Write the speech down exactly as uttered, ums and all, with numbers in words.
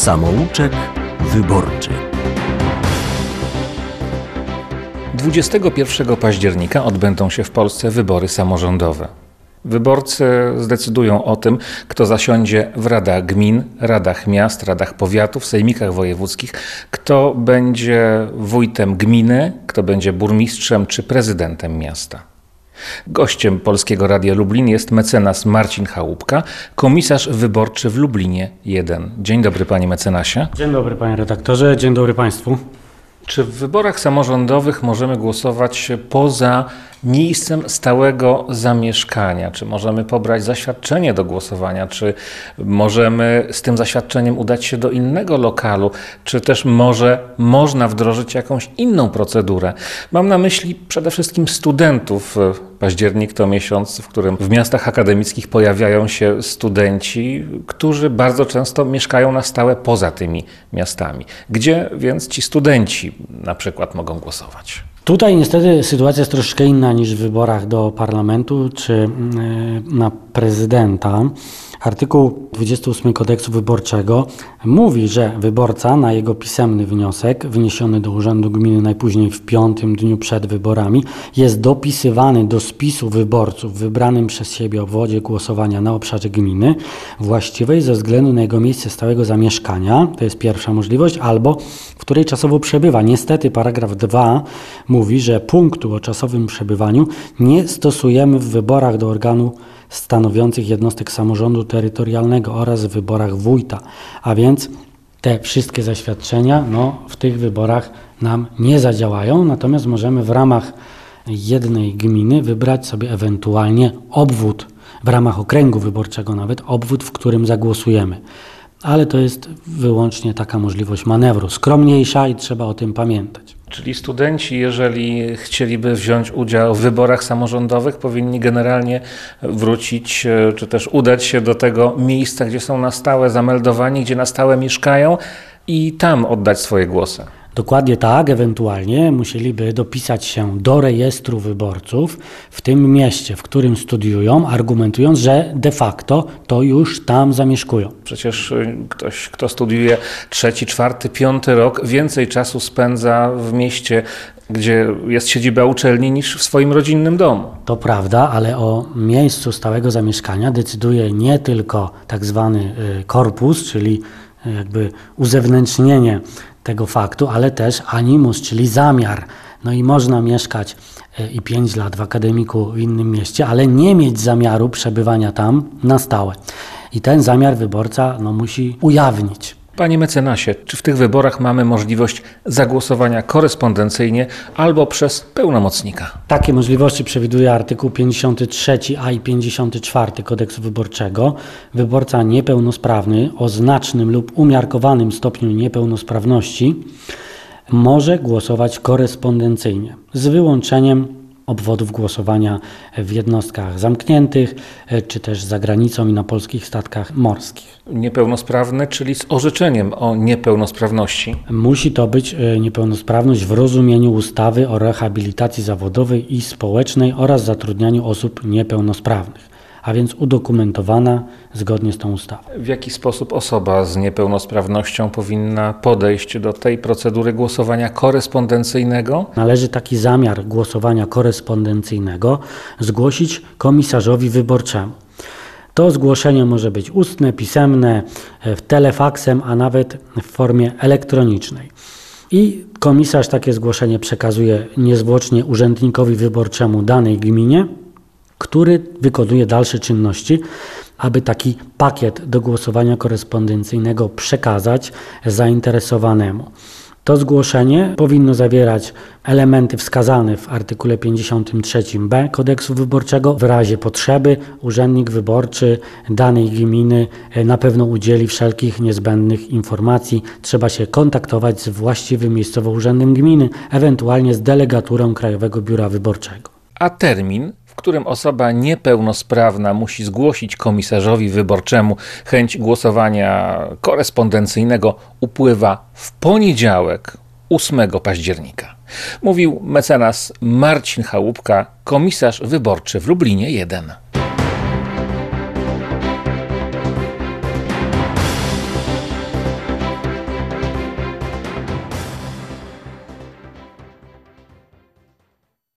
Samouczek wyborczy. dwudziestego pierwszego października odbędą się w Polsce wybory samorządowe. Wyborcy zdecydują o tym, kto zasiądzie w radach gmin, radach miast, radach powiatów, sejmikach wojewódzkich, kto będzie wójtem gminy, kto będzie burmistrzem czy prezydentem miasta. Gościem Polskiego Radia Lublin jest mecenas Marcin Chałupka, komisarz wyborczy w Lublinie jeden. Dzień dobry, panie mecenasie. Dzień dobry, panie redaktorze, dzień dobry państwu. Czy w wyborach samorządowych możemy głosować poza miejscem stałego zamieszkania? Czy możemy pobrać zaświadczenie do głosowania? Czy możemy z tym zaświadczeniem udać się do innego lokalu? Czy też może można wdrożyć jakąś inną procedurę? Mam na myśli przede wszystkim studentów. Październik to miesiąc, w którym w miastach akademickich pojawiają się studenci, którzy bardzo często mieszkają na stałe poza tymi miastami. Gdzie więc ci studenci na przykład mogą głosować? Tutaj niestety sytuacja jest troszkę inna niż w wyborach do parlamentu czy na prezydenta. Artykuł dwudziesty ósmy Kodeksu Wyborczego mówi, że wyborca na jego pisemny wniosek wniesiony do Urzędu Gminy najpóźniej w piątym dniu przed wyborami jest dopisywany do spisu wyborców w wybranym przez siebie obwodzie głosowania na obszarze gminy właściwej ze względu na jego miejsce stałego zamieszkania, to jest pierwsza możliwość, albo w której czasowo przebywa. Niestety paragraf dwa mówi, że punktu o czasowym przebywaniu nie stosujemy w wyborach do organu stanowiących jednostek samorządu terytorialnego oraz w wyborach wójta, a więc te wszystkie zaświadczenia no, w tych wyborach nam nie zadziałają, natomiast możemy w ramach jednej gminy wybrać sobie ewentualnie obwód, w ramach okręgu wyborczego nawet, obwód, w którym zagłosujemy. Ale to jest wyłącznie taka możliwość manewru, skromniejsza i trzeba o tym pamiętać. Czyli studenci, jeżeli chcieliby wziąć udział w wyborach samorządowych, powinni generalnie wrócić, czy też udać się do tego miejsca, gdzie są na stałe zameldowani, gdzie na stałe mieszkają i tam oddać swoje głosy. Dokładnie tak, ewentualnie musieliby dopisać się do rejestru wyborców w tym mieście, w którym studiują, argumentując, że de facto to już tam zamieszkują. Przecież ktoś, kto studiuje trzeci, czwarty, piąty rok, więcej czasu spędza w mieście, gdzie jest siedziba uczelni, niż w swoim rodzinnym domu. To prawda, ale o miejscu stałego zamieszkania decyduje nie tylko tak zwany korpus, czyli jakby uzewnętrznienie tego faktu, ale też animus, czyli zamiar. No i można mieszkać i pięć lat w akademiku w innym mieście, ale nie mieć zamiaru przebywania tam na stałe. I ten zamiar wyborca no, musi ujawnić. Panie mecenasie, czy w tych wyborach mamy możliwość zagłosowania korespondencyjnie albo przez pełnomocnika? Takie możliwości przewiduje artykuł pięćdziesiąty trzeci a i pięćdziesiąty czwarty Kodeksu Wyborczego. Wyborca niepełnosprawny o znacznym lub umiarkowanym stopniu niepełnosprawności może głosować korespondencyjnie z wyłączeniem obwodów głosowania w jednostkach zamkniętych, czy też za granicą i na polskich statkach morskich. Niepełnosprawny, czyli z orzeczeniem o niepełnosprawności. Musi to być niepełnosprawność w rozumieniu ustawy o rehabilitacji zawodowej i społecznej oraz zatrudnianiu osób niepełnosprawnych, a więc udokumentowana zgodnie z tą ustawą. W jaki sposób osoba z niepełnosprawnością powinna podejść do tej procedury głosowania korespondencyjnego? Należy taki zamiar głosowania korespondencyjnego zgłosić komisarzowi wyborczemu. To zgłoszenie może być ustne, pisemne, telefaksem, a nawet w formie elektronicznej. I komisarz takie zgłoszenie przekazuje niezwłocznie urzędnikowi wyborczemu danej gminie, który wykonuje dalsze czynności, aby taki pakiet do głosowania korespondencyjnego przekazać zainteresowanemu. To zgłoszenie powinno zawierać elementy wskazane w artykule pięćdziesiątym trzecim b Kodeksu Wyborczego. W razie potrzeby urzędnik wyborczy danej gminy na pewno udzieli wszelkich niezbędnych informacji. Trzeba się kontaktować z właściwym miejscowo urzędem gminy, ewentualnie z delegaturą Krajowego Biura Wyborczego. A termin, w którym osoba niepełnosprawna musi zgłosić komisarzowi wyborczemu chęć głosowania korespondencyjnego, upływa w poniedziałek, ósmego października. Mówił mecenas Marcin Chałupka, komisarz wyborczy w Lublinie jeden.